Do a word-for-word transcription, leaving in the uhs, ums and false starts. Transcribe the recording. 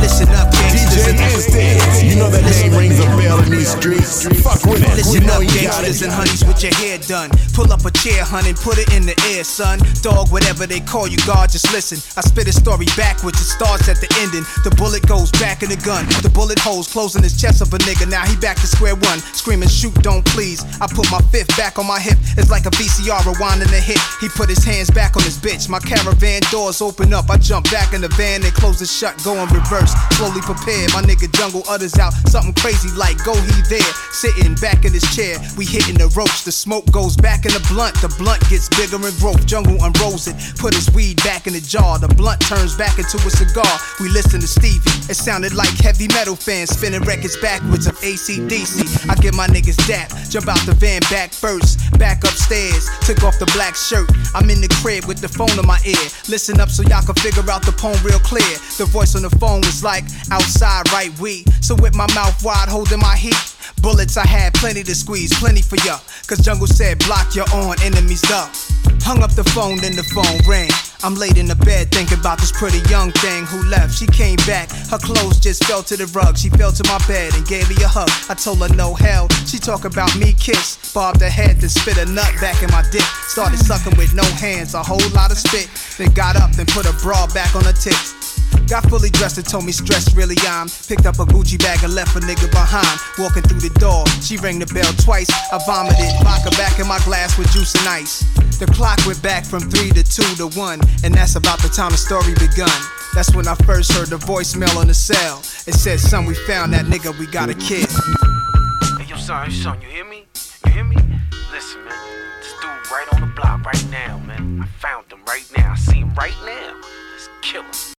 Listen up, gangsters. D J Instant, you know that name rings a bell in these streets. Fuck with it, we Listen know up, you got gangsters it. and honeys with your hair done. Pull up a chair, hun, and put it in the air, son. Dog, whatever they call you, God, just listen. I spit a story backwards, it starts at the ending. The bullet goes back in the gun. The bullet holes closing his chest of a nigga. Now he back to square one, screaming, shoot, don't please. I put my fifth back on my hip. It's like a V C R rewinding a hit. He put his hands back on his bitch. My caravan doors open up. I jump back in the van and close it shut. Go in reverse, slowly prepared. My nigga Jungle utters out something crazy like, go he there. Sitting back in his chair, we hitting the ropes. The smoke goes back in the blunt. The blunt gets bigger and growth. Jungle unrolls it, put his weed back in the jar. The blunt turns back into a cigar. We listen to Stevie. It sounded like heavy metal fans spinning records backwards of A C D C. I get my niggas dap, jump out the van back first. Back upstairs, took off the black shirt. I'm in the crib with the phone in my ear. Listen up so y'all can figure out the poem real clear. The voice on the phone was like, outside right we. So with my mouth wide holding my heat. Bullets I had plenty to squeeze, plenty for ya. Cause Jungle said block your own enemies up. Hung up the phone, then the phone rang. I'm laid in the bed thinking about this pretty young thing who left. She came back, her clothes just fell to the rug. She fell to my bed and gave me a hug. I told her no hell. She talk about me kiss. Bobbed her head, then spit a nut back in my dick. Started sucking with no hands, a whole lot of spit. Then got up, then put a bra back on her tits. Got fully dressed and told me stress really I'm. Picked up a Gucci bag and left a nigga behind. Walking through the door, she rang the bell twice. I vomited, vodka back in my glass with juice and ice. The clock went back from three to two to one, and that's about the time the story begun. That's when I first heard the voicemail on the cell. It said, son, we found that nigga, we got a kid. Hey, yo, son, son, you hear me? You hear me? Listen, man, this dude right on the block right now, man. I found him right now. I see him right now. Let's kill him.